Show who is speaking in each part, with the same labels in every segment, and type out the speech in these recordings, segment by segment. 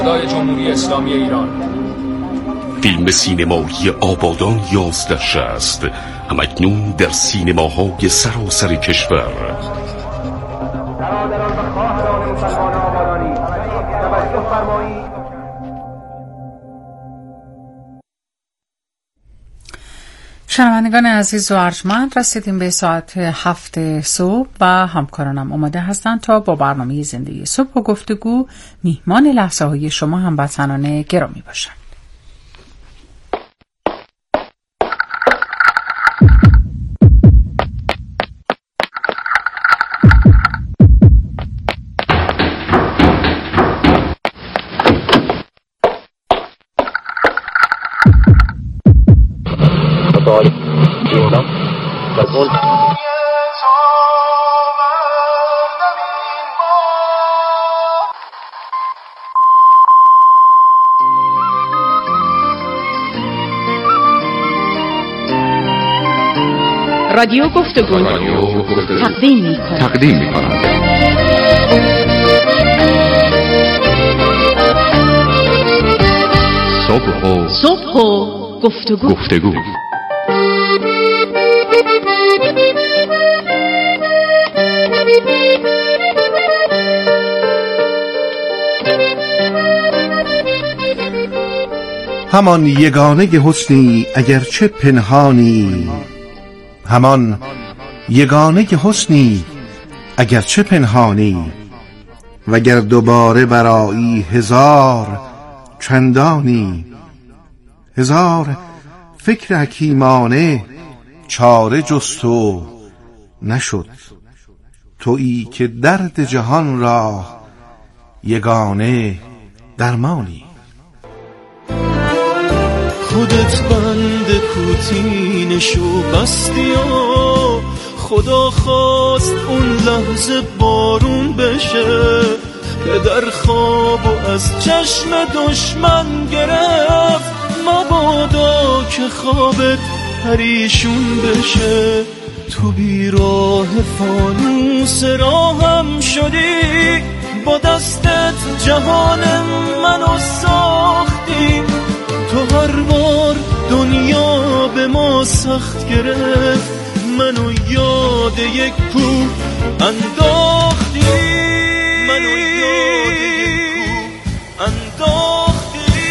Speaker 1: صدای جمهوری اسلامی ایران.
Speaker 2: فیلم سینمایی آبادان 1160 همکنون در سینماهای سراسر کشور.
Speaker 3: شنوندگان عزیز و ارجمند، رسیدیم به ساعت 7 صبح و همکارانم آماده هستند تا با برنامه زندگی صبح و گفتگو میهمان لحظه های شما هموطنان گرامی باشند.
Speaker 4: رادیو گفتگو تقدیم می‌کند. صبح و گفتگو.
Speaker 5: همان یگانه حسنی اگرچه پنهانی، همان یگانه حسنی اگرچه پنهانی، وگر دوباره برایی هزار چندانی. هزار فکر حکیمانه چاره جست و نشد، تویی که درد جهان را یگانه درمانی.
Speaker 6: خودت بند کوتینشو بستی و خدا خواست اون لحظه بارون بشه، پدر خواب و از چشم دشمن گرفت، مبادا که خوابت پریشون بشه. تو بیراه فانوس راهم شدی، با دستت جهان منو ساختی. تو هر بار دنیا به ما سخت گرفت، منو یاد یک کوه انداختی. منو یاد یک کوه انداختی.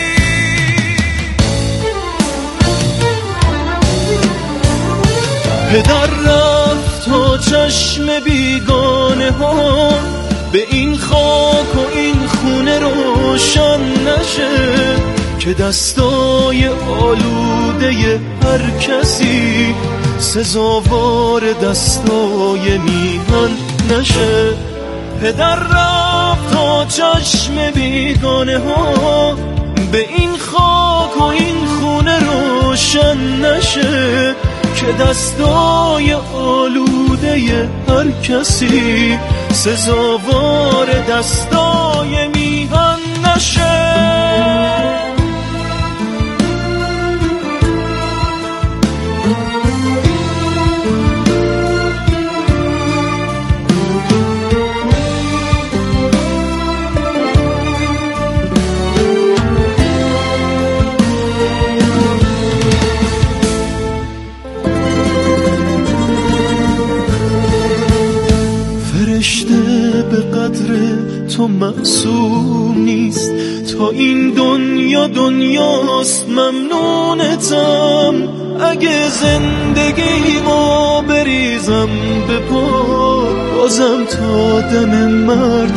Speaker 6: پدر رفت تا چشم بیگانه ها به این خاک و این خونه روشن نشه، که دستای آلوده هر کسی سزاوار دستای میهن نشه. پدر رفت تا چشم بیگانه ها به این خاک و این خونه روشن نشه، که دستای آلوده هر کسی سزاوار دستای میهن نشه. به قدر تو معصوم نیست، تا این دنیا دنیاست ممنونتم. اگه زندگیمو بریزم به پا، بازم تا دم مرگ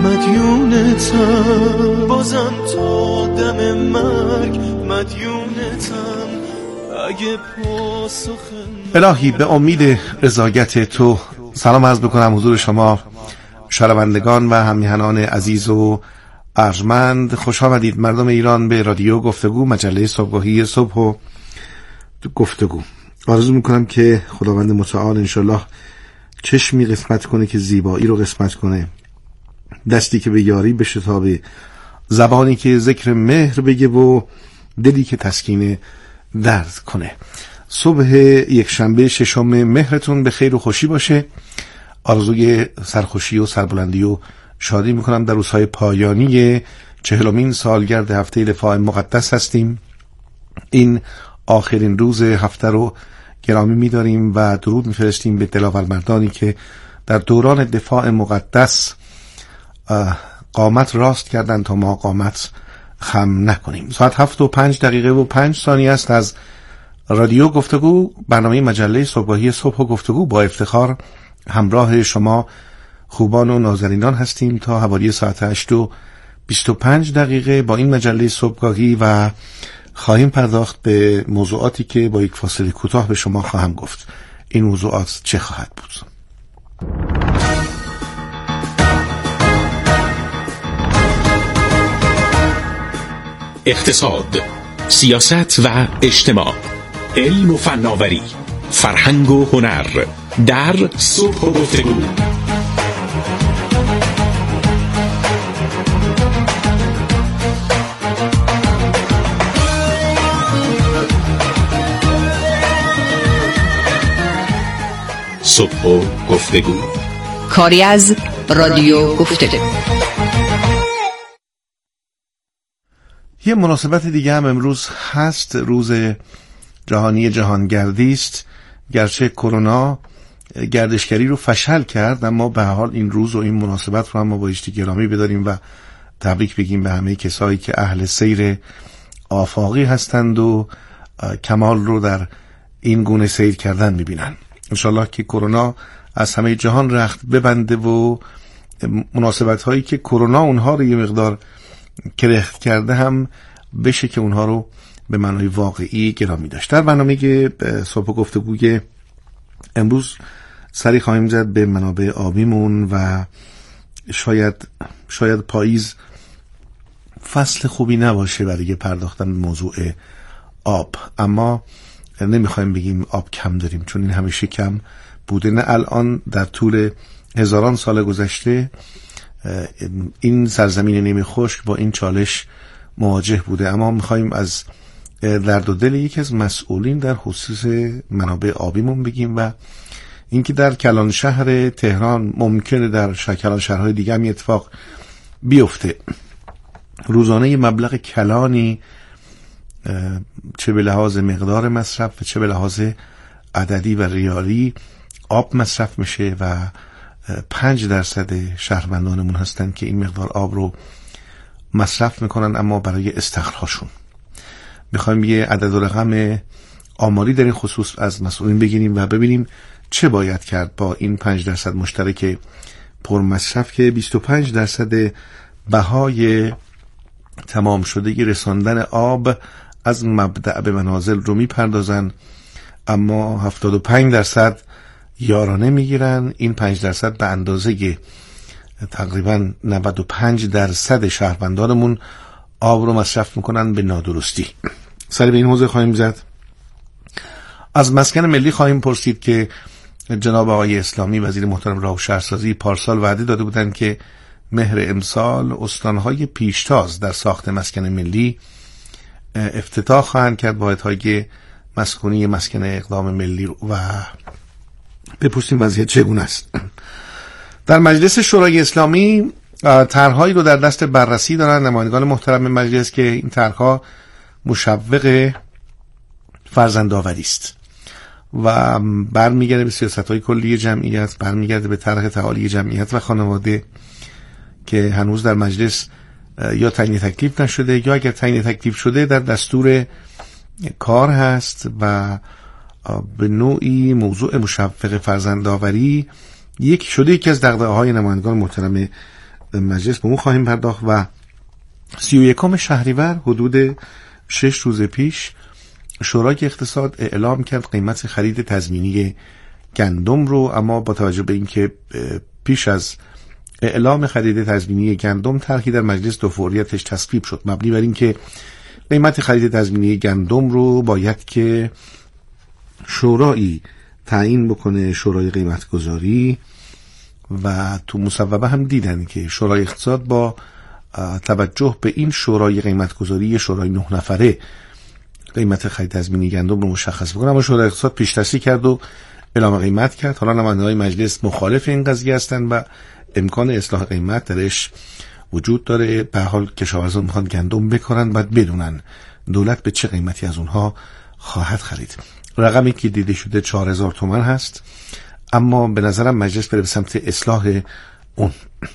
Speaker 6: مدیونتم. بازم تا دم مرگ مدیونتم. اگه پاسخ
Speaker 5: الهی به امید رضایت تو سلام عرض بکنم حضور شما شنوندگان و هم‌میهنان عزیز و ارجمند. خوش آمدید مردم ایران به رادیو گفتگو، مجله صبحگاهی صبح و گفتگو. آرزو میکنم که خداوند متعال انشالله چشمی قسمت کنه که زیبایی رو قسمت کنه، دستی که به یاری بشتابه، زبانی که ذکر مهر بگه و دلی که تسکین درد کنه. صبح یک شنبه 6 مهرتون به خیر و خوشی باشه. آرزوی سرخوشی و سربلندی و شادی میکنم در روزهای پایانی 40مین سالگرد هفته دفاع مقدس هستیم. این آخرین روز هفته رو گرامی می‌داریم و درود می‌فرستیم به دلاورمردانی که در دوران دفاع مقدس قامت راست کردند تا ما قامت خم نکنیم. ساعت 7:05 است از رادیو گفتگو، برنامه مجله صبحگاهی صبح و گفتگو. با افتخار همراه شما خوبان و نازنینان هستیم تا حوالی ساعت 8:25 با این مجله صبحگاهی و خواهیم پرداخت به موضوعاتی که با یک فاصله کوتاه به شما خواهم گفت. این موضوعات چه خواهد بود؟
Speaker 2: اقتصاد، سیاست و اجتماع، علم و فناوری، فرهنگ و هنر در صبح و گفتگو. صبح و گفتگو،
Speaker 4: کاری از رادیو گفتگو.
Speaker 5: یه مناسبت دیگه هم امروز هست، روز جهانی جهانگردی است. گرچه کرونا گردشگری رو فشل کرد، اما به هر حال این روز و این مناسبت رو هم ما بایستی گرامی بداریم و تبریک بگیم به همه کسایی که اهل سیر آفاقی هستند و کمال رو در این گونه سیر کردن میبینن. انشالله که کرونا از همه جهان رخت ببنده و مناسبت هایی که کرونا اونها رو یه مقدار کرخت کرده هم بشه که اونها رو به معنای واقعی گرامی داشت. در برنامه صبح گفتگوی امروز سری خواهیم زد به منابع آبیمون و شاید پاییز فصل خوبی نباشه برای پرداختن به موضوع آب، اما نمیخوایم بگیم آب کم داریم، چون این همیشه کم بوده. نه الان، در طول هزاران سال گذشته این سرزمین نیمه خشک با این چالش مواجه بوده. اما میخوایم از درد و دل یکی از مسئولین در خصوص منابع آبیمون بگیم و اینکه در کلان شهر تهران ممکنه در کلان شهرهای دیگه هم اتفاق بیفته. روزانه مبلغ کلانی چه به لحاظ مقدار مصرف و چه به لحاظ عددی و ریالی آب مصرف میشه و 5% شهروندانمون هستن که این مقدار آب رو مصرف میکنن، اما برای استخراجشون. میخوایم یه عدد و رقم آماری در این خصوص از مسئولین بگیریم و ببینیم چه باید کرد با این 5% مشترک پرمصرف که 25% بهای تمام شده رساندن آب از مبدأ به منازل رو میپردازن، اما 75% یارانه میگیرن. این 5% به اندازه تقریبا 95% شهروندانمون آب رو مصرف میکنن به نادرستی. سری به این حوزه خواهیم زد. از مسکن ملی خواهیم پرسید که جناب آقای اسلامی وزیر محترم راه و شهرسازی پارسال وعده داده بودند که مهر امسال استانهای پیشتاز در ساخت مسکن ملی افتتاح خواهند کرد. واحدهای مسکونی مسکن اقدام ملی و بپرسیم وضعیت چگونه است. در مجلس شورای اسلامی طرحهایی رو در دست بررسی دارن نمایندگان محترم مجلس که این طرحها مشوق فرزندآوری است و برمیگرده به سیاست‌های کلی جمعیت، برمیگرده به طرح تعالی جمعیت و خانواده که هنوز در مجلس یا تعیین تکلیف نشده یا اگر تعیین تکلیف شده در دستور کار هست و به نوعی موضوع مشوق فرزندآوری یکی از دغدغه‌های نمایندگان محترم مجلس به اون خواهیم پرداخت. و 31 شهریور حدود 6 روز پیش شورای اقتصاد اعلام کرد قیمت خرید تضمینی گندم رو، اما با توجه به اینکه پیش از اعلام خرید تضمینی گندم طرحی در مجلس دو فوریتش تصویب شد مبنی بر اینکه قیمت خرید تضمینی گندم رو باید که شورایی تعیین بکنه، شورای قیمت گذاری. و تو مصوبه هم دیدن که شورای اقتصاد با توجه به این شورای قیمت گذاری شورای 9 نفره قیمت خرید تضمینی گندم رو مشخص بکنه، اما شورای اقتصاد پیش دستی کرد و اعلام قیمت کرد. حالا نمایندگان مجلس مخالف این قضیه هستند و امکان اصلاح قیمت درش وجود داره. به حال کشاورزان میخوان گندم بکارن، باید بدونن دولت به چه قیمتی از اونها خواهد خرید. رقمی که دیده شده 4000 تومان هست، اما به نظرم مجلس بره به سمت اصلاح اون.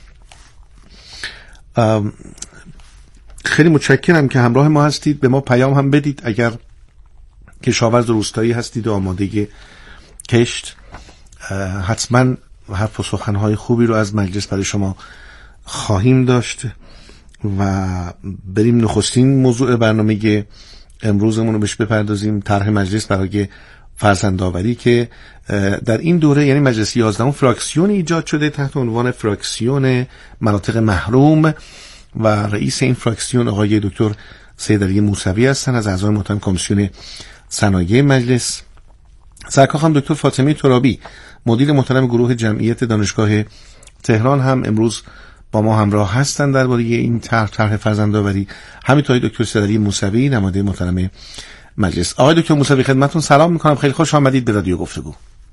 Speaker 5: خیلی متشکرم که همراه ما هستید. به ما پیام هم بدید اگر کشاورز روستایی هستید و آماده کشت. حتما حرف و سخنهای خوبی رو از مجلس برای شما خواهیم داشت و بریم نخستین موضوع برنامه امروزمون رو بهش بپردازیم. طرح مجلس برای فرزندآوری که در این دوره، یعنی مجلس 11 فراکسیون ایجاد شده تحت عنوان فراکسیون مناطق محروم و رئیس این فراکسیون آقای دکتر سید علی موسوی هستن از اعضای محترم کمیسیون صنایع مجلس. سرکار خانم دکتر فاطمه ترابی مدیر محترم گروه جمعیت دانشگاه تهران هم امروز با ما همراه هستند درباره این طرح فرزندآوری. همینطور دکتر سید علی موسوی نماینده محترم مجلس. آقای دکتر موسوی خدمتتون سلام میکنم، خیلی خوش آمدید به رادیو گفتگو.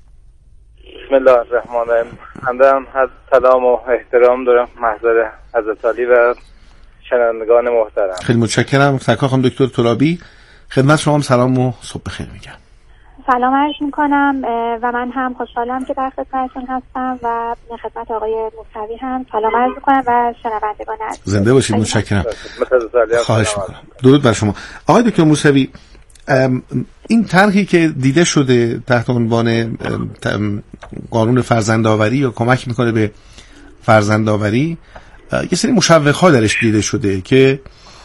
Speaker 7: بسم الله الرحمن الرحیم. همدم سلام و احترام دارم محضر حضرت علی و شنوندگان محترم.
Speaker 5: خیلی متشکرم. سرکار خانم دکتر ترابی خدمت شما سلام و صبح بخیر میگم.
Speaker 8: سلام عرض میکنم و من هم خوشحالم که در خدمتتون هستم و خدمت آقای موسوی هم سلام عرض میکنم و شنوندگان عزیز.
Speaker 5: زنده باشید. متشکرم. خواهش میکنم. درود بر شما. آقای دکتر موسوی، این طرحی که دیده شده تحت عنوان قانون فرزندآوری یا کمک میکنه به فرزندآوری، یه سری مشوق‌ها درش دیده شده که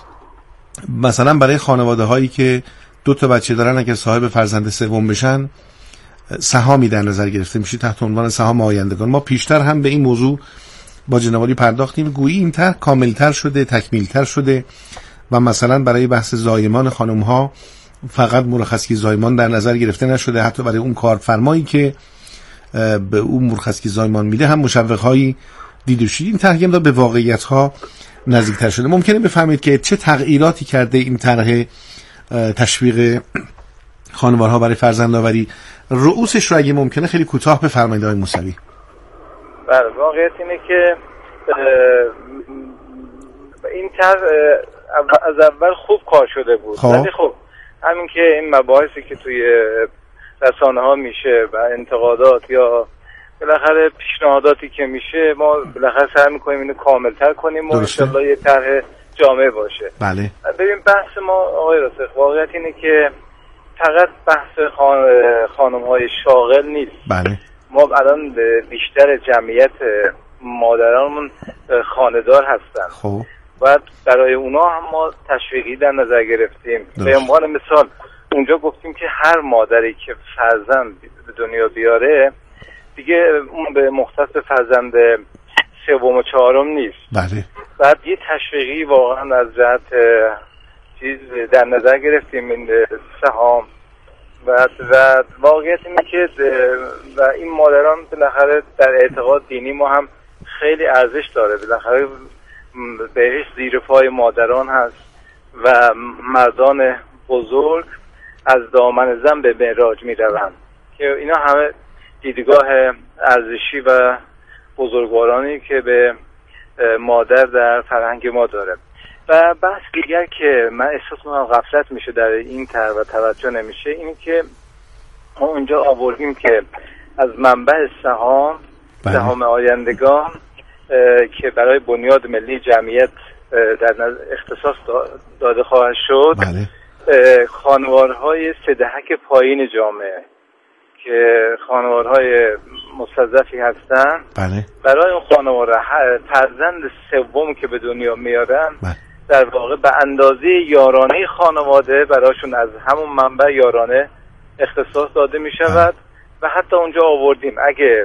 Speaker 5: مثلا برای خانواده هایی که 2 تا بچه دارن اگر صاحب فرزند سوم بشن سهامی در نظر گرفته میشه تحت عنوان سهام آیندگان. ما پیشتر هم به این موضوع با جناب عالی پرداختیم. گویی این طرح کاملتر شده، تکمیلتر شده و مثلا برای بحث زایمان خانم ها فقط مرخصی زایمان در نظر گرفته نشده، حتی برای اون کارفرمایی که به اون مرخصی زایمان میده هم مشوق‌هایی دیده شد. این طرح هم به واقعیت ها نزدیکتر شده. ممکنه بفهمید که چه تغییراتی کرده این طرح تشویق خانوارها برای فرزندآوری؟ رؤوسش رو اگه ممکنه خیلی کوتاه بفرمایید آقای موسوی.
Speaker 7: بله، واقعیت اینه که این طرح از اول خوب کار شده بود، ولی خب همین که این مباحثی که توی رسانه ها میشه و انتقادات یا بالاخره پیشنهاداتی که میشه، ما بالاخره سعی میکنیم اینو کاملتر کنیم و انشالله یه طرح جامع باشه.
Speaker 5: بله.
Speaker 7: ببین بحث ما آقای راسخ واقعیت اینه که فقط بحث خانم‌های شاغل نیست.
Speaker 5: بله.
Speaker 7: ما الان بیشتر جمعیت مادرانمون خانه‌دار هستن.
Speaker 5: خب.
Speaker 7: بعد برای اونا هم ما تشویقی در نظر گرفتیم. به عنوان مثال اونجا گفتیم که هر مادری که فرزند به دنیا بیاره دیگه اون به مختص فرزند سوم و چهارم نیست.
Speaker 5: بله.
Speaker 7: بعد یه تشویقی واقعا از جهت چیز در نظر گرفتیم، این سهام و واقعیت اینه که و این مادران بالاخره در اعتقاد دینی ما هم خیلی ارزش داره. بالاخره بهش زیر پای مادران هست و مردان بزرگ از دامن زن به معراج می روند که اینا همه دیدگاه ارزشی و بزرگوارانی که به مادر در فرهنگ ما داره. و بحث دیگر که من احساس می‌کنم غفلت میشه در این طرح و توجه نمیشه، این که ما اونجا آوردیم که از منبع سهام آیندگان که برای بنیاد ملی جمعیت در اختصاص داده خواهد شد، خانوارهای سدهک پایین جامعه که خانوارهای مستضعفی هستن، برای اون خانوار فرزند سوم که به دنیا میارن در واقع به اندازه یارانه خانواده براشون از همون منبع یارانه اختصاص داده می شود. و حتی اونجا آوردیم اگه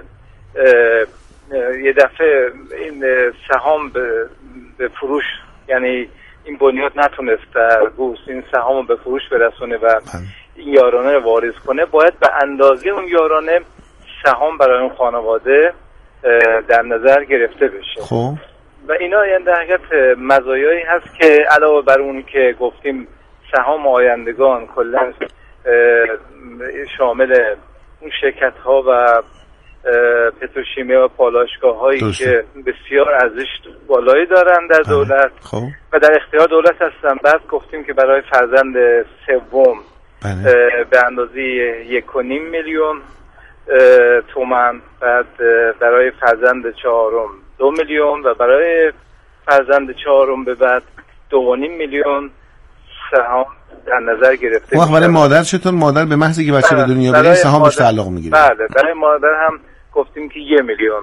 Speaker 7: یه دفعه این سهام به فروش، یعنی این بنیاد نتونست این سهام رو به فروش برسونه و این یارانه رو واریز کنه، باید به اندازه اون یارانه سهام برای اون خانواده در نظر گرفته بشه.
Speaker 5: خب
Speaker 7: و اینا یعنی در حقیقت مزایایی هست که علاوه بر اون که گفتیم سهام آیندگان کلا شامل اون شرکت ها و پتروشیمیا و پالایشگاه هایی که بسیار ارزش بالایی دارن در دولت و در اختیار دولت هستن. بعد گفتیم که برای فرزند سوم به اندازه 1.5 میلیون تومان، بعد برای فرزند چهارم 2 میلیون و برای فرزند چهارم به بعد 2.5 میلیون سهام در نظر گرفته.
Speaker 5: برای مادر چطور؟ مادر به محضی که بچه به دنیا بیاره سهام بهش تعلق میگیره؟
Speaker 7: بله، برای مادر هم گفتیم که 1 میلیون،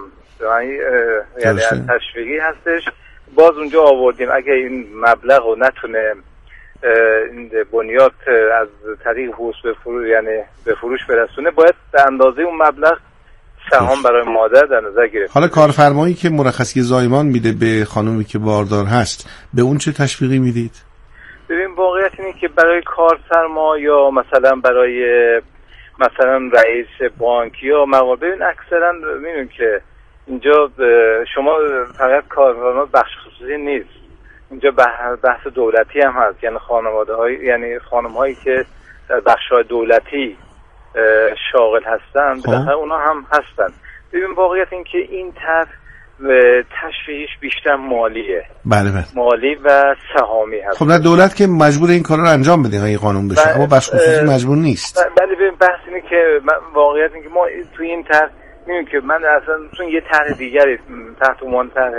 Speaker 7: یعنی از تشویقی هستش. باز اونجا آوردیم اگه این مبلغ رو نتونه این بنیاد از طریق بورس به فروش، یعنی به فروش برسونه، باید به اندازه اون مبلغ سهام برای مادر در نظر گرفت.
Speaker 5: حالا کارفرمایی که مرخصی زایمان میده به خانومی که باردار هست، به اون چه تشویقی میدید؟
Speaker 7: ببین واقعیت اینه که برای کارفرما یا مثلا برای مثلا رئیس بانک یا مقام، ببین اکثرا میدونیم که اینجا شما فقط کارفرما بخش خصوصی نیست، اینجا بحث دولتی هم هست، یعنی خانواده‌های، یعنی خانم‌هایی که در بخش‌های دولتی شاغل هستن بالاخره اونا هم هستن. ببین واقعیت این که این طرح تشویقش بیشتر مالیه.
Speaker 5: بله.
Speaker 7: مالی و سهامی هست.
Speaker 5: خب نه، دولت که مجبور این کارا رو انجام بده این قانون بشه، اما بخش خصوصی مجبور نیست.
Speaker 7: بله ببین بحث اینه که واقعیت این که ما توی این طرح می‌بینیم که من اصلا چون یه طرح دیگری تحت عنوان طرح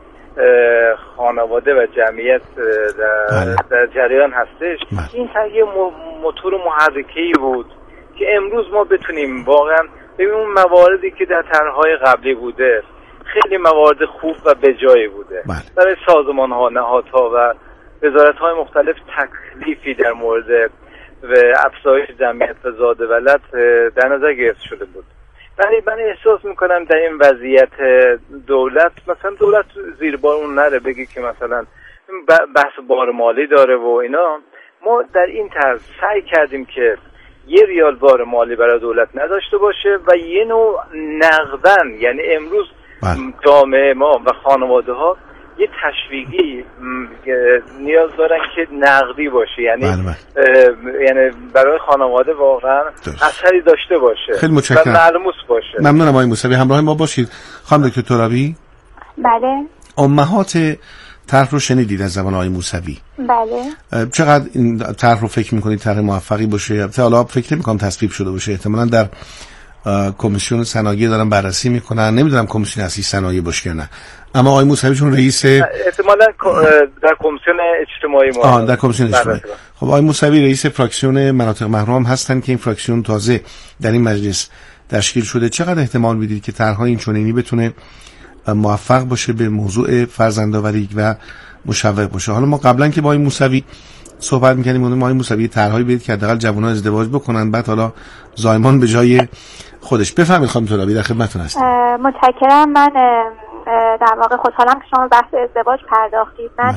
Speaker 7: خانواده و جمعیت در جریان هستش، این طرح یه موتور محرکه‌ای بود که امروز ما بتونیم واقعا ببین اون مواردی که در طرح‌های قبلی بوده خیلی موارد خوب و بجایی بوده. برای سازمان‌ها، نهادها و وزارت‌های مختلف تکلیفی در مورد افزایش جمعیت و زاد ولد در نظر گرفته شده بود. ولی من احساس میکنم در این وضعیت دولت، مثلا دولت زیر بار اون نره بگی که مثلا بحث بار مالی داره و اینا. ما در این طرز سعی کردیم که 1 ریال بار مالی برای دولت نداشته باشه و یه نوع نقدن، یعنی امروز جامعه ما و خانواده ها یه تشویقی نیاز دارن که نقدی باشه، یعنی یعنی برای خانواده واقعا اثری داشته باشه.
Speaker 5: خیلی متشکرم.
Speaker 7: و ملموس باشه.
Speaker 5: ممنونم آقای موسوی، همراه ما باشید. خانم دکتر ترابی.
Speaker 8: بله.
Speaker 5: امهات طرح رو شنیدید از زبان آقای موسوی؟
Speaker 8: بله.
Speaker 5: چقدر این طرح رو فکر می‌کنید طرح موفقی باشه؟ حالا فکر نمی‌کنم تصویب شده باشه، احتمالاً در کمیسیون صنایع دارن بررسی میکنن، نمیدونم کمیسیون اصلی صنایع باشه نه، اما آقای موسوی چون رئیس
Speaker 7: احتمالاً در کمیسیون اجتماعی ما
Speaker 5: در کمیسیون اجتماعی. خب آقای موسوی رئیس فراکسیون مناطق محروم هستن که این فراکسیون تازه در این مجلس تشکیل شده. چقدر احتمال میدید که طرح‌های این چنینی بتونه موفق باشه به موضوع فرزندآوری و مشوق باشه؟ حالا ما قبلا که با آقای موسوی صحبت می‌کردیم، آقای موسوی طرح‌هایی بدید که حداقل جوان‌ها ازدواج بکنن، بعد حالا زایمان به جای خودش. بفهمید خانم ترابی، در خدمتتون هستم.
Speaker 8: متشکرم. من در واقع خوشحالم که شما بحث ازدواج پرداختید. من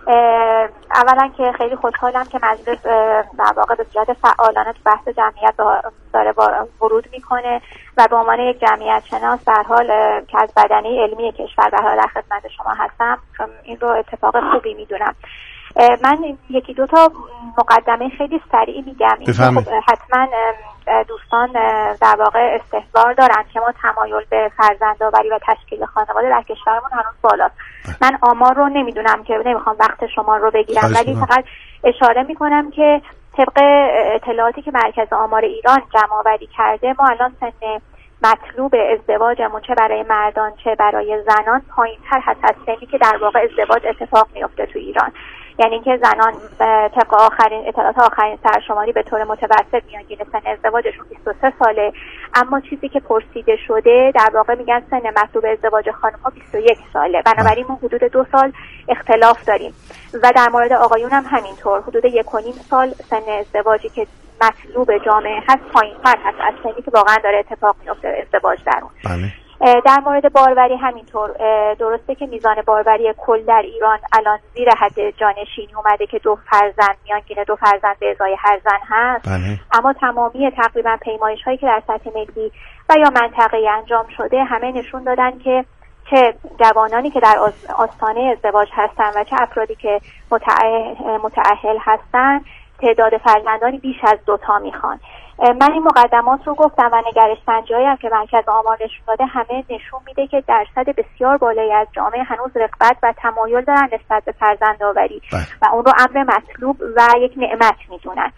Speaker 8: اولا که خیلی خوشحالم که مجلس در واقع به صورت فعالانه تو بحث جمعیت داره ورود میکنه و به عنوان یک جمعیت شناس در حال که از بدنه علمی کشور در حال در خدمت شما هستم، این رو اتفاق خوبی میدونم. من 1-2 تا مقدمه خیلی سریع میگم. خب حتما دوستان در واقع استحضار دارن که ما تمایل به فرزندآوری و تشکیل خانواده در کشورمون هنوز بالاست. من آمار رو نمیدونم که نمیخوام وقت شما رو بگیرم، ولی فقط اشاره میکنم که طبق اطلاعاتی که مرکز آمار ایران جمع‌آوری کرده، ما الان سن مطلوب ازدواجمون چه برای مردان چه برای زنان پایین‌تر هست از سنی که در واقع ازدواج اتفاق میفته تو ایران. یعنی اینکه زنان طبق اطلاعات آخرین سرشماری به طور متوسط میانگین سن ازدواجشون 23 ساله، اما چیزی که پرسیده شده در واقع میگن سن مطلوب ازدواج خانم‌ها 21 ساله. بنابراین ما حدود 2 سال اختلاف داریم و در مورد آقایون هم همینطور، حدود 1.5 سال سن ازدواجی که مطلوب جامعه هست پایین‌تر هست از سنی که واقعا داره اتفاق میفته ازدواج در اون. در مورد باروری همینطور. درسته که میزان باروری کل در ایران الان زیر حد جانشینی اومده که 2 فرزند میانگین 2 فرزند به ازای هر زن هست. اما تمامی تقریبا پیمایش هایی که در سطح ملی و یا منطقه‌ای انجام شده همه نشون دادن که چه جوانانی که در آستانه ازدواج هستن و چه افرادی که متأهل هستن تعداد فرزندانی بیش از 2 میخوان. من این مقدمات رو گفتم و نگرش سنجی‌هایی هم که مرکز آمار نشون داده همه نشون میده که درصد بسیار بالایی از جامعه هنوز رغبت و تمایل دارن نسبت به فرزندآوری و اون رو امر مطلوب و یک نعمت میدونن.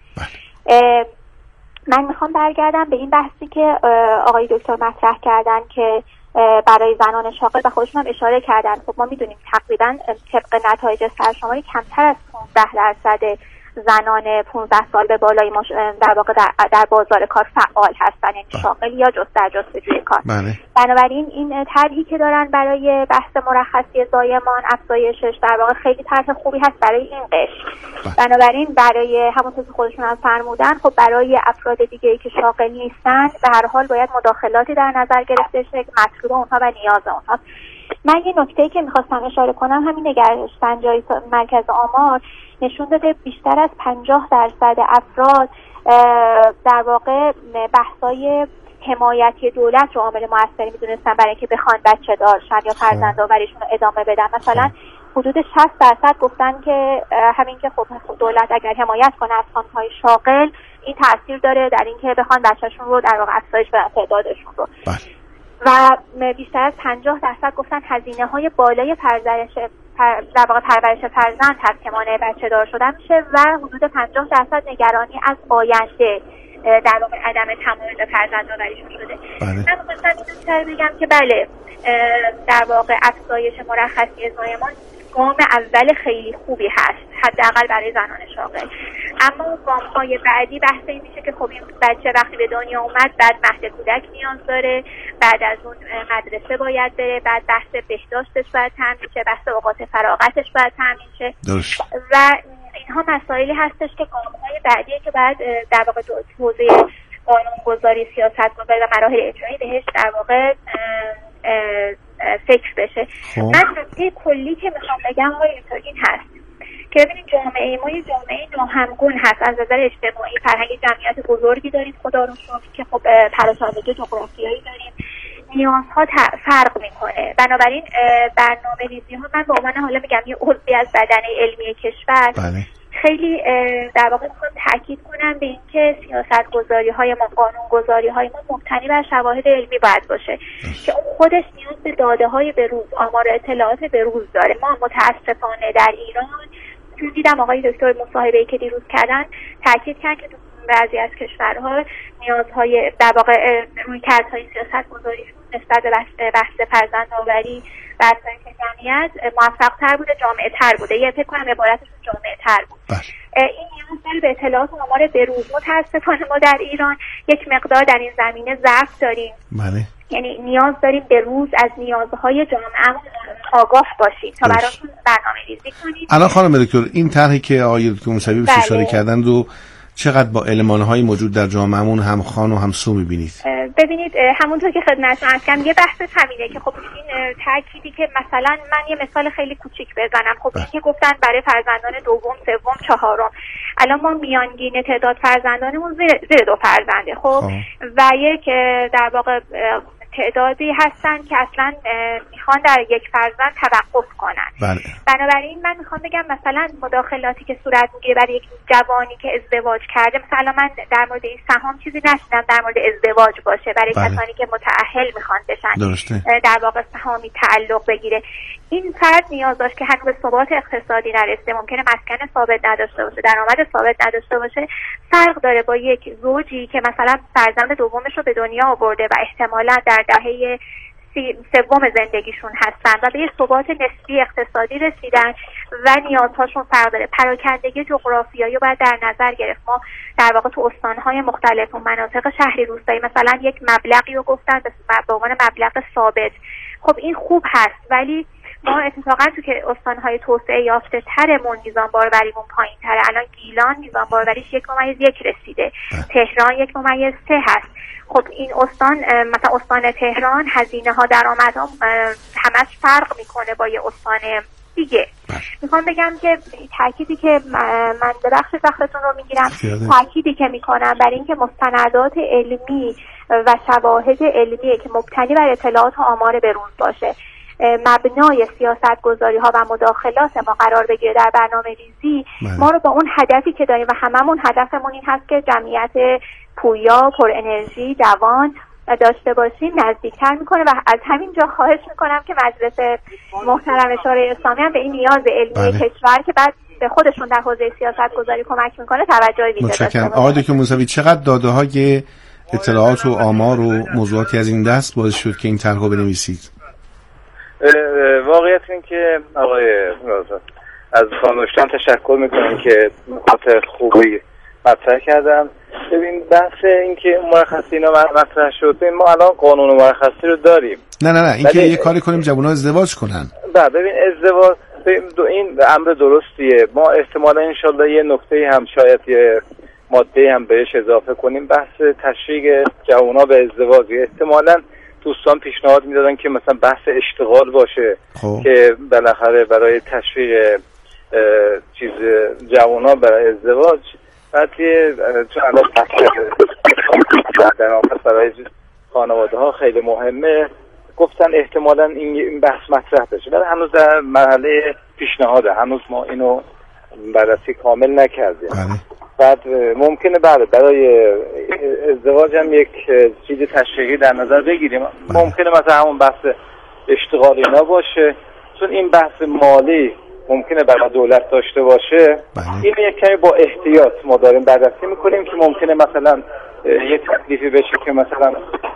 Speaker 8: من میخوام برگردم به این بحثی که آقای دکتر مطرح کردن که برای زنان شاغل و خودشون هم اشاره کردن. خب ما میدونیم تقریبا طبق نتایج سرشماری کمتر از 15% زنان 15 سال به بالای در واقع در بازار کار فعال هستن، یعنی شاغل یا جستجوی کار. بنابراین این طرحی که دارن برای بحث مرخصی زایمان افزایشش در واقع خیلی طرح خوبی هست برای این قشر. بنابراین برای همونطور که خودشون هم فرمودن خب برای افراد دیگه‌ای که شاغل نیستن به هر حال باید مداخلاتی در نظر گرفته شه که مطلوب اونها و نیاز اونها. من یه نکته‌ای که می‌خواستم اشاره کنم همین نگرش سنجی مرکز آمار نشون داده بیشتر از 50% افراد در واقع بحث‌های حمایتی دولت رو عامل موثری می‌دونستن برای اینکه بخوان بچه دارشن یا فرزندآوریشون رو ادامه بدن. مثلا حدود 60% گفتن که همین که خب دولت اگر حمایت کنه از خانم‌های شاغل این تاثیر داره در اینکه بخوان بچه‌شون رو در واقع افزایش بدن تعدادشون رو. و بیشتر از 50% گفتن هزینه‌های بالای در واقع پرورش فرزند هست که مانع بچه دار شدن میشه و حدود 50% نگرانی از آینده در واقع عدم تمایل فرزندآوریشون شده. من می‌خواستم اینو بگم که بله در واقع افزایش مرخصی زایمان گام اول خیلی خوبی هست حداقل برای زنان شاغل، اما گام‌های بعدی بحث این میشه که خب این بچه وقتی به دنیا اومد بعد مهد کودک نیاز داره، بعد از اون مدرسه باید بره، بعد بحث بهداشتش باید تامین شه، بحث اوقات فراغتش باید تامین شه و اینها مسائلی هستش که گام‌های بعدیه که بعد در واقع حوزه قانون‌گذاری، سیاست‌گذاری و مراحل اجرایی بهش در واقع فکر بشه. من نکته کلی که میخوام بگم این هست که ببینید جامعه ما یه جامعه ناهمگون هست از نظر اجتماعی، فرهنگ جمعیت بزرگی داریم خدا رو شکر که خب پراکنده جغرافیایی داریم، نیازها فرق میکنه. بنابراین برنامه‌ریزی ها من به عنوان حالا میگم یه عضوی از بدنه علمی کشور خیلی در واقع میخوام تاکید کنم به اینکه سیاست‌گذاری های ما، قانون‌گذاری های ما مبتنی بر شواهد علمی باید باشه که اون خودش نیاز به داده های به روز، آمار اطلاعات به روز داره. ما متاسفانه در ایران چون دیدم آقای دکتر مصاحبه‌ای که دیروز کردن تاکید کردن که تو بعضی از کشورها نیازهای در واقع رویکردهای سیاست‌گذاری نسبت به بحث فرزندآوری و افزایش جمعیت موفق‌تر بوده، جامع‌تر بوده. یه فکر کنم عبارتشون جامع‌تر بود. این نیاز داره به اطلاعات و آمار بروز. متأسفانه ما در ایران یک مقدار در این زمینه ضعف داریم. یعنی نیاز داریم به روز از نیازهای جامعه آگاه باشیم تا براشون برنامه‌ریزی کنیم.
Speaker 5: الان خانم دکتر این طرحی که آقای دکتر موسوی بهش اشاره کردن رو چقدر با المان‌های موجود در جامعهمون همخوان و همسو می‌بینید؟
Speaker 8: ببینید همونطور که خدمتتون عرض کردم یه بحث همینه که خب این تأکیدی که مثلا من یه مثال خیلی کوچیک بزنم، خب این که گفتن برای فرزندان دوم، سوم، چهارم، الان ما میانگین تعداد فرزندانمون زیر 2 فرزنده خب و یک در واقع تعدادی هستن که اصلا میخوان در یک فرزند توقف کنن. بنابراین من میخوام بگم مثلا مداخلاتی که صورت میگیره برای یک جوانی که ازدواج کرده، مثلا من در مورد این سهام چیزی نشیدم در مورد ازدواج باشه برای کسانی که متأهل میخوان بشن در واقع سهامی تعلق بگیره. این فرد نیاز داشت که هنوز ثبات اقتصادی نرسیده، ممکنه مسکن ثابت نداشته باشه، درآمد ثابت نداشته باشه. فرق داره با یک زوجی که مثلا فرزند دومش رو به دنیا آورده و احتمالاً در دهه سوم زندگیشون هستن و به یه ثبات نسبی اقتصادی رسیدن و نیازهاشون فرق داره. پراکندگی جغرافیایی رو باید در نظر گرفت. ما در واقع تو استان‌های مختلف و مناطق شهری روستایی مثلا یک مبلغی رو گفتن به عنوان مبلغ ثابت. خب این خوب هست ولی ما اتفاقا تو که استان‌های توسعه یافته ترمون میزان باروریمون پایین تره. الان گیلان میزان باروریش 1.1 رسیده، تهران 1.3 هست. خب این استان مثلا استان تهران هزینه ها درآمدها همش فرق میکنه با یه استان دیگه. میخوام بگم که تأکیدی که من به بخش وقتتون رو میگیرم، تأکیدی که میکنم برای اینکه مستندات علمی و شواهد علمی که مبتنی بر اطلاعات و آمار بروز باشه مبنای سیاست‌گذاری ها و مداخلات ما قرار بگیره در برنامه‌ریزی، ما رو با اون هدفی که داریم و هممون هدفمون این هست که جمعیت پویا، پر انرژی، جوان داشته باشیم نزدیکتر میکنه و از همین جا خواهش میکنم که مجلس محترم شورای اسلامی هم به این نیاز علمی کشور که بعد به خودشون در حوزه سیاست گذاری کمک میکنه توجه ویژه داشته باشه.
Speaker 5: متشکرم. آقای دکتر موسوی، چقدر داده‌های اطلاعات و آمار و موضوعاتی از این دست باعث شد که این طرح رو بنویسید؟
Speaker 7: واقعیت این که آقای از خانوشتان تشکر میکنم که نکات خوبی مطرح کردم. ببین بحث این که مرخصی اینا مطرح شد، ما الان قانون مرخصی رو داریم.
Speaker 5: نه این که یه کاری کنیم جوونا ازدواج کنن.
Speaker 7: ببین ازدواج این امر درستیه. ما احتمالا انشالله یه نکته هم شاید یه ماده هم بهش اضافه کنیم، بحث تشویق جوونا به ازدواج. احتمالا دوستان پیشنهاد میدادن که مثلا بحث اشتغال باشه که بالاخره برای تشویق چیز جوونا برای ازدواج. بعد چون الان درآمد برای خانواده ها خیلی مهمه، گفتن احتمالا این بحث مطرح بشه، ولی هنوز در مرحله پیشنهاده، هنوز ما اینو بررسی کامل نکردیم. بعد ممکنه برای ازدواج هم یک چیز تشویقی در نظر بگیریم. ممکنه مثلا همون بحث اشتغال اینا باشه، چون این بحث مالی ممکنه برای دولت داشته باشه. این یک کمی با احتیاط ما داریم بررسی میکنیم که ممکنه مثلا یه تکلیفی بشه که مثلا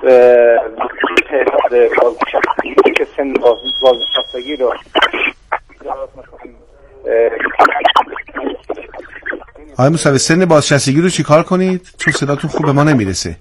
Speaker 7: تعداد بازنشستگی که سن بازنشستگی رو
Speaker 5: آقای موسوی سن بازنشستگی رو چی کار کنید؟ چون صداتون خوب به ما نمیرسه.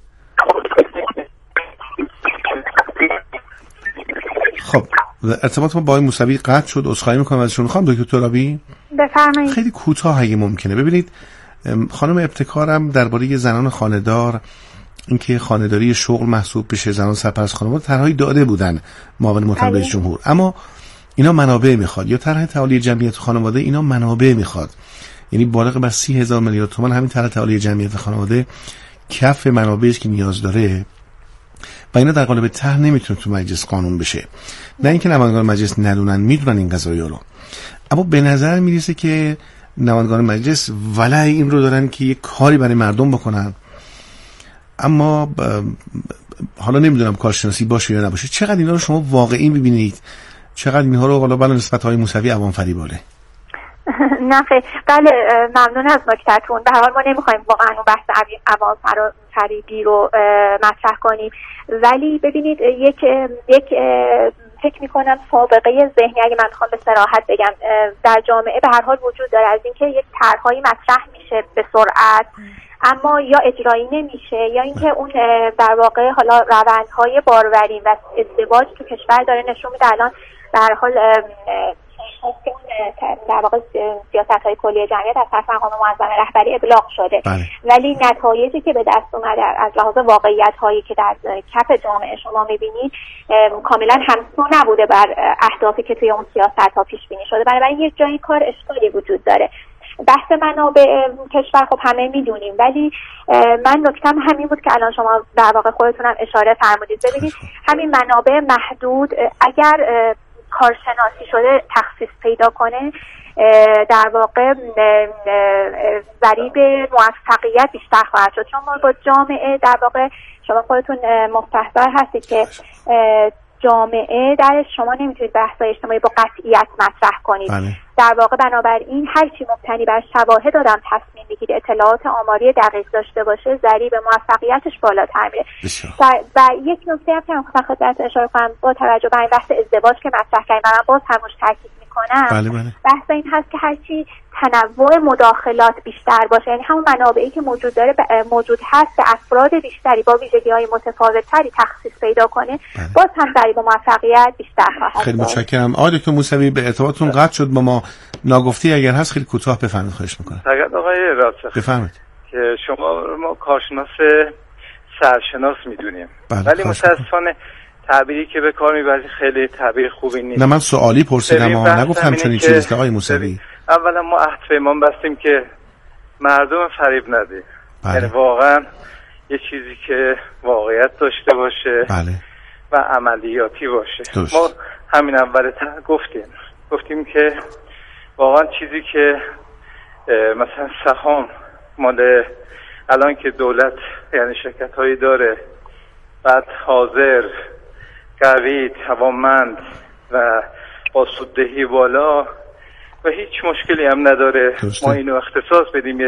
Speaker 5: خب ارتباط ما با آقای موسوی قطع شد، عذرخواهی میکنم ازشون. خانم دکتر ترابی
Speaker 8: بفرمایید.
Speaker 5: خیلی کوتاه اگه ممکنه. ببینید خانم ابتکارم درباره زنان خانه‌دار، اینکه خانه‌داری شغل محسوب بشه، زنان سرپرست خانواده طرحی داده بودن معاون مطلع رئیس جمهور، اما اینا منابع میخواد. یا طرح تعالی جمعیت خانواده، اینا منابع میخواد، یعنی بالغ بر 30,000 میلیارد تومان همین طرح تعالی جمعیت خانواده کف منابعی است که نیاز داره و اینا در قالب طرح نمیتونه تو مجلس قانون بشه. نه اینکه نمایندگان مجلس ندونن، میدونن این قضایا رو، اما به نظر میرسه که نمایندگان مجلس ولای این رو دارن که یک کاری برای مردم بکنن، اما حالا نمیدونم کارشناسی باشه یا نباشه. چقدر اینا رو شما واقعی میبینید؟ چقدر اینها رو حالا بلا نسبت های موسوی عوام فریباله؟
Speaker 8: نه بله ممنون از نکته‌تون. به هر حال ما نمیخوایم واقعا اون بحث عوام فریبی رو مطرح کنیم، ولی ببینید یک فکر میکنم سابقه ذهنی، اگه من بخوام به صراحت بگم، در جامعه به هر حال وجود داره از اینکه یک طرح‌هایی مطرح میشه به سرعت اما یا اجرایی نمیشه، یا اینکه اون در واقع حالا روندهای باروری و ازدواج تو کشور داره نشون میده الان در حال در واقع سیاست‌های کلی جمعیت از طرف مقام معظم رهبری ابلاغ شده. ولی نتایجی که به دست اومده از لحاظ واقعیت‌هایی که در کف جامعه شما می‌بینید کاملا همسو نبوده بر اهدافی که توی اون سیاست‌ها پیش بینی شده. بنابراین یک جایی کار اشکالی وجود داره. بحث منابع کشور خب همه میدونیم، ولی من نکتم همین بود که الان شما در واقع خودتونم اشاره فرمودید. ببینید همین منابع محدود اگر کارشناسی شده تخصیص پیدا کنه، در واقع ضریب موفقیت بیشتر خواهد شد، چون ما با جامعه در واقع شما خودتون مستحضر هستید که جامعه درش شما نمیتونید بحث‌های اجتماعی با قطعیت مطرح کنید. در واقع بنابراین هر چی مبتنی بر شواهد آدم تصمیم بگیره، اطلاعات آماری دقیق داشته باشه، ضریب موفقیتش بالاتر میره. و یک نکته هم که خدمت اشاره کنم با توجه به این بحث ازدواج که مطرح کردیم، من باز همش تاکید میکنم، بحث این هست که هرچی تنوع مداخلات بیشتر باشه، یعنی همون منابعی که موجود هست به افراد بیشتری با ویژگی‌های متفاوت‌تری تخصیص پیدا کنه، باز هم ضریب موفقیت بیشتر خواهد.
Speaker 5: خیلی متشکرم. آقای دکتر موسوی به ارتباطتون قطع شد با ما، ناگفتی اگر هست خیلی کوتاه بفرمایید، خواهش می‌کنم.
Speaker 7: فقط آقای رادسخ
Speaker 5: بفرمایید
Speaker 7: که ما کارشناس سرشناس میدونیم، ولی متأسفانه تعبیری که به کار میبرید خیلی تعبیر خوبی نیست.
Speaker 5: نه من سوالی پرسیدم، نگفتم چنین چیزی. آقای موسوی
Speaker 7: اولا ما عهد پیمان بستیم که مردم فریب ندیم، یعنی واقعا یه چیزی که واقعیت داشته باشه و عملیاتی باشه.
Speaker 5: دوست.
Speaker 7: ما همین اول گفتیم که واقعا چیزی که مثلا سهام مال الان که دولت یعنی شرکت هایی داره، بعد حاضر، قوی، توانمند و با سوددهی بالا و هیچ مشکلی هم نداره ما اینو اختصاص بدیم